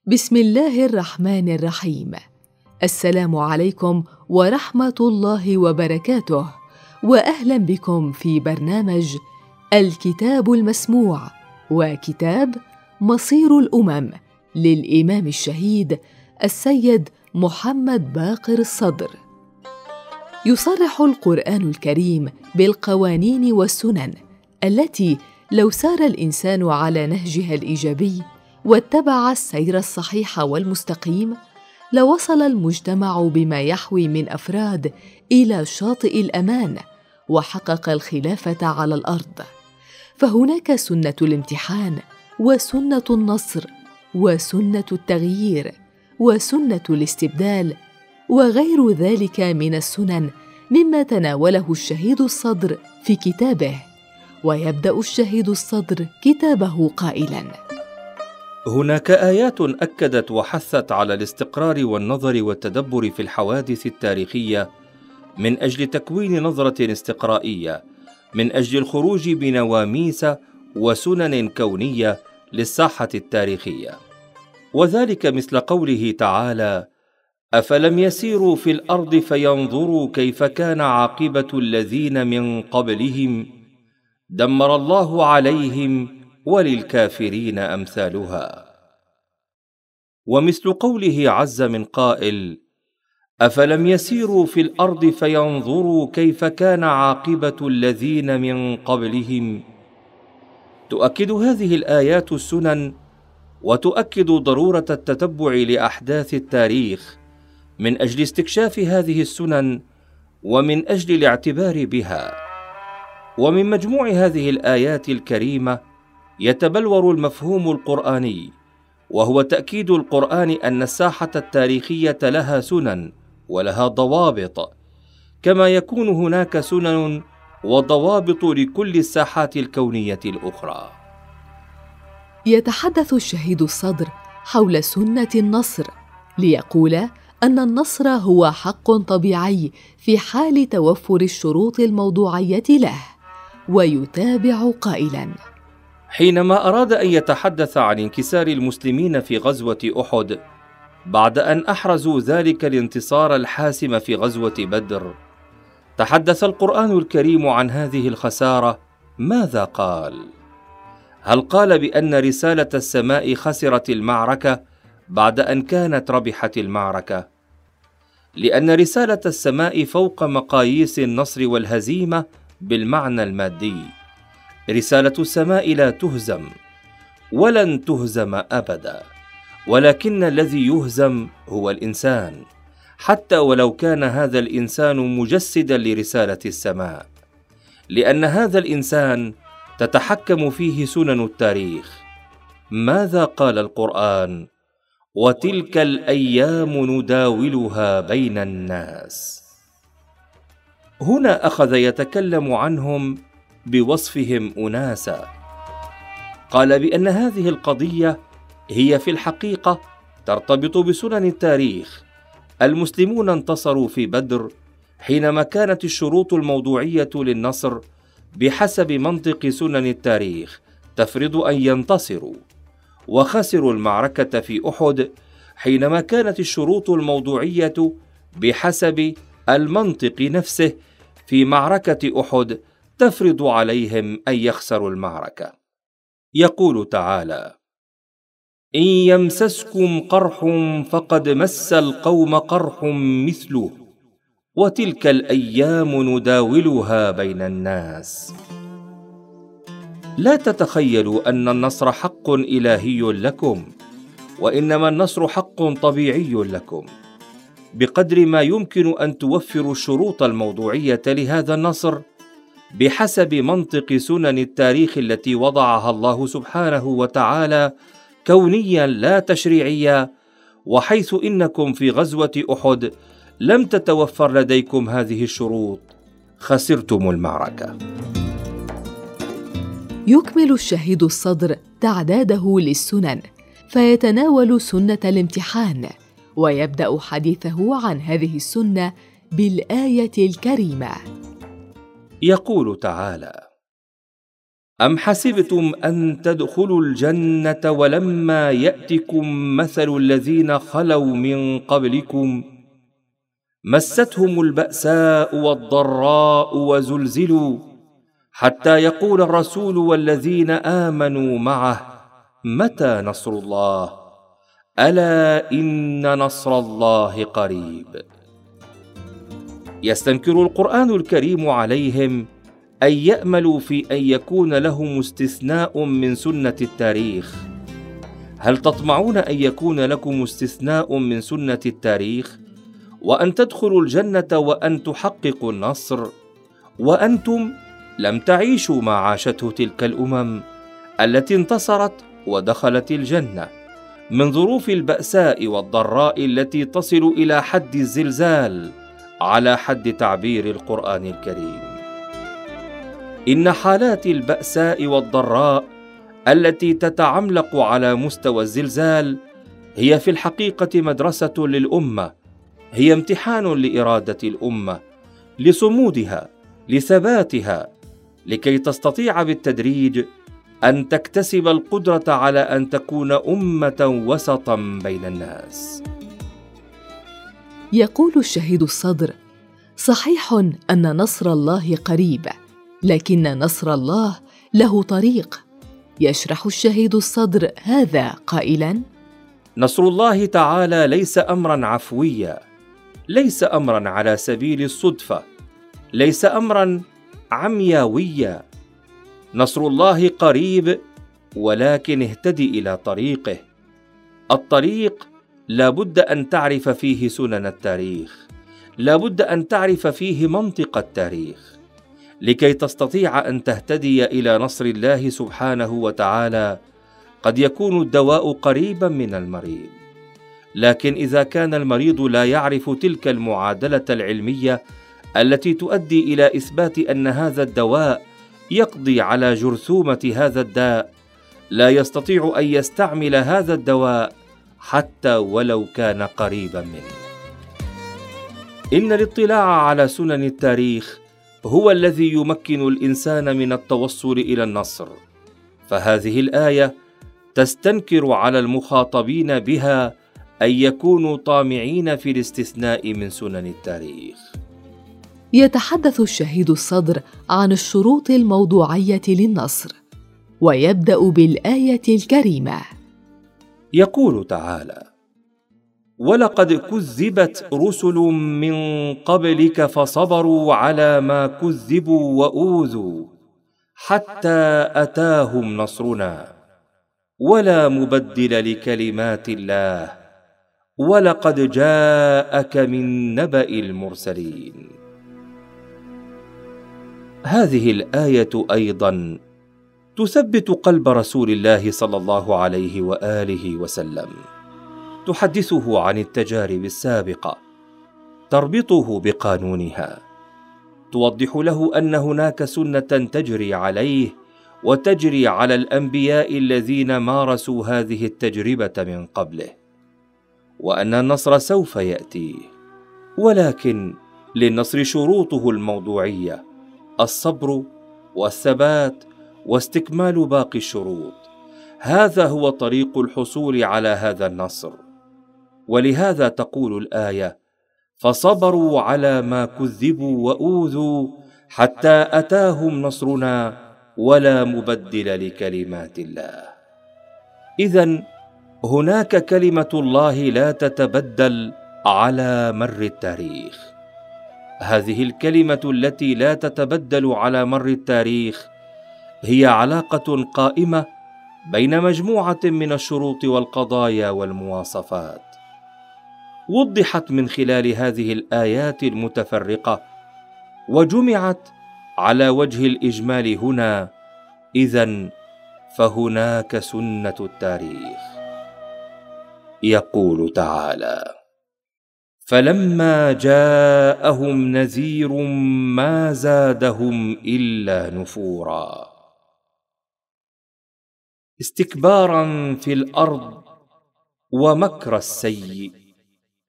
بسم الله الرحمن الرحيم. السلام عليكم ورحمة الله وبركاته، وأهلا بكم في برنامج الكتاب المسموع، وكتاب مصير الأمم للإمام الشهيد السيد محمد باقر الصدر. يصرح القرآن الكريم بالقوانين والسنن التي لو سار الإنسان على نهجها الإيجابي واتبع السير الصحيح والمستقيم لوصل المجتمع بما يحوي من أفراد إلى شاطئ الأمان وحقق الخلافة على الأرض. فهناك سنة الامتحان، وسنة النصر، وسنة التغيير، وسنة الاستبدال، وغير ذلك من السنن مما تناوله الشهيد الصدر في كتابه. ويبدأ الشهيد الصدر كتابه قائلاً: هناك آيات أكدت وحثت على الاستقرار والنظر والتدبر في الحوادث التاريخية من أجل تكوين نظرة استقرائية، من أجل الخروج بنواميس وسنن كونية للساحة التاريخية، وذلك مثل قوله تعالى: أفلم يسيروا في الأرض فينظروا كيف كان عاقبة الذين من قبلهم دمر الله عليهم وللكافرين أمثالها. ومثل قوله عز من قائل: أفلم يسيروا في الأرض فينظروا كيف كان عاقبة الذين من قبلهم. تؤكد هذه الآيات السنن، وتؤكد ضرورة التتبع لأحداث التاريخ من أجل استكشاف هذه السنن ومن أجل الاعتبار بها. ومن مجموع هذه الآيات الكريمة يتبلور المفهوم القرآني، وهو تأكيد القرآن أن الساحة التاريخية لها سنن ولها ضوابط، كما يكون هناك سنن وضوابط لكل الساحات الكونية الأخرى. يتحدث الشهيد الصدر حول سنة النصر، ليقول أن النصر هو حق طبيعي في حال توفر الشروط الموضوعية له. ويتابع قائلاً: حينما أراد أن يتحدث عن انكسار المسلمين في غزوة أحد بعد أن أحرزوا ذلك الانتصار الحاسم في غزوة بدر، تحدث القرآن الكريم عن هذه الخسارة. ماذا قال؟ هل قال بأن رسالة السماء خسرت المعركة بعد أن كانت ربحت المعركة؟ لأن رسالة السماء فوق مقاييس النصر والهزيمة بالمعنى المادي. رسالة السماء لا تهزم ولن تهزم أبدا، ولكن الذي يهزم هو الإنسان، حتى ولو كان هذا الإنسان مجسدا لرسالة السماء، لأن هذا الإنسان تتحكم فيه سنن التاريخ. ماذا قال القرآن؟ وتلك الأيام نداولها بين الناس. هنا أخذ يتكلم عنهم بوصفهم أناسا. قال بأن هذه القضية هي في الحقيقة ترتبط بسنن التاريخ. المسلمون انتصروا في بدر حينما كانت الشروط الموضوعية للنصر بحسب منطق سنن التاريخ تفرض أن ينتصروا، وخسروا المعركة في أحد حينما كانت الشروط الموضوعية بحسب المنطق نفسه في معركة أحد تفرض عليهم أن يخسروا المعركة. يقول تعالى: إن يمسسكم قرح فقد مس القوم قرح مثله وتلك الأيام نداولها بين الناس. لا تتخيلوا أن النصر حق إلهي لكم، وإنما النصر حق طبيعي لكم، بقدر ما يمكن أن توفروا الشروط الموضوعية لهذا النصر بحسب منطق سنن التاريخ التي وضعها الله سبحانه وتعالى كونيا لا تشريعيا. وحيث إنكم في غزوة أحد لم تتوفر لديكم هذه الشروط، خسرتم المعركة. يكمل الشهيد الصدر تعداده للسنن، فيتناول سنة الامتحان، ويبدأ حديثه عن هذه السنة بالآية الكريمة. يقول تعالى: أم حسبتم أن تدخلوا الجنة ولما يأتكم مثل الذين خلوا من قبلكم مستهم البأساء والضراء وزلزلوا حتى يقول الرسول والذين آمنوا معه متى نصر الله ألا إن نصر الله قريب. يستنكر القرآن الكريم عليهم أن يأملوا في أن يكون لهم استثناء من سنة التاريخ. هل تطمعون أن يكون لكم استثناء من سنة التاريخ وأن تدخلوا الجنة وأن تحققوا النصر وأنتم لم تعيشوا ما عاشته تلك الأمم التي انتصرت ودخلت الجنة من ظروف البأساء والضراء التي تصل إلى حد الزلزال على حد تعبير القرآن الكريم؟ إن حالات البأساء والضراء التي تتعملق على مستوى الزلزال هي في الحقيقة مدرسة للأمة، هي امتحان لإرادة الأمة، لصمودها، لثباتها، لكي تستطيع بالتدريج أن تكتسب القدرة على أن تكون أمة وسطا بين الناس. يقول الشهيد الصدر: صحيح أن نصر الله قريب، لكن نصر الله له طريق. يشرح الشهيد الصدر هذا قائلاً: نصر الله تعالى ليس أمراً عفويا، ليس أمراً على سبيل الصدفة، ليس أمراً عمياويا. نصر الله قريب، ولكن اهتدي إلى طريقه. الطريق لا بد أن تعرف فيه سنن التاريخ، لا بد أن تعرف فيه منطق التاريخ لكي تستطيع أن تهتدي إلى نصر الله سبحانه وتعالى. قد يكون الدواء قريبا من المريض، لكن إذا كان المريض لا يعرف تلك المعادلة العلمية التي تؤدي إلى إثبات أن هذا الدواء يقضي على جرثومة هذا الداء، لا يستطيع أن يستعمل هذا الدواء حتى ولو كان قريبا منه. إن الاطلاع على سنن التاريخ هو الذي يمكن الإنسان من التوصل إلى النصر، فهذه الآية تستنكر على المخاطبين بها أن يكونوا طامعين في الاستثناء من سنن التاريخ. يتحدث الشهيد الصدر عن الشروط الموضوعية للنصر، ويبدأ بالآية الكريمة. يقول تعالى: ولقد كذبت رسل من قبلك فصبروا على ما كذبوا وأوذوا حتى أتاهم نصرنا ولا مبدل لكلمات الله ولقد جاءك من نبأ المرسلين. هذه الآية أيضا تثبت قلب رسول الله صلى الله عليه وآله وسلم، تحدثه عن التجارب السابقة، تربطه بقانونها، توضح له أن هناك سنة تجري عليه وتجري على الأنبياء الذين مارسوا هذه التجربة من قبله، وأن النصر سوف يأتي، ولكن للنصر شروطه الموضوعية: الصبر والثبات واستكمال باقي الشروط. هذا هو طريق الحصول على هذا النصر. ولهذا تقول الآية: فصبروا على ما كذبوا وأوذوا حتى أتاهم نصرنا ولا مبدل لكلمات الله. إذن هناك كلمة الله لا تتبدل على مر التاريخ. هذه الكلمة التي لا تتبدل على مر التاريخ هي علاقة قائمة بين مجموعة من الشروط والقضايا والمواصفات، وضحت من خلال هذه الآيات المتفرقة وجمعت على وجه الإجمال هنا. إذن فهناك سنة التاريخ. يقول تعالى: فلما جاءهم نذير ما زادهم إلا نفورا استكبارا في الأرض ومكر السيء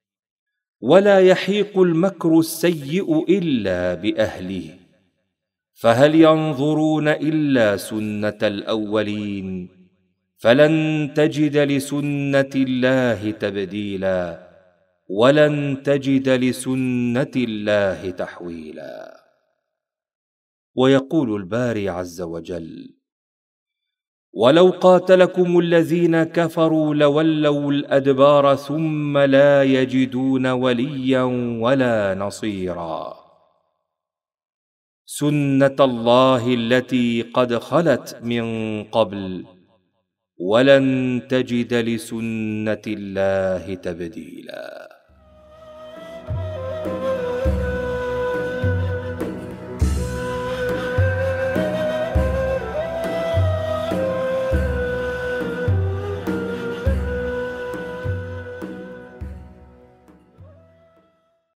ولا يحيق المكر السيء إلا بأهله فهل ينظرون إلا سنة الأولين فلن تجد لسنة الله تبديلا ولن تجد لسنة الله تحويلا. ويقول الباري عز وجل: ولو قاتلكم الذين كفروا لولوا الأدبار ثم لا يجدون وليا ولا نصيرا. سنة الله التي قد خلت من قبل ولن تجد لسنة الله تبديلا.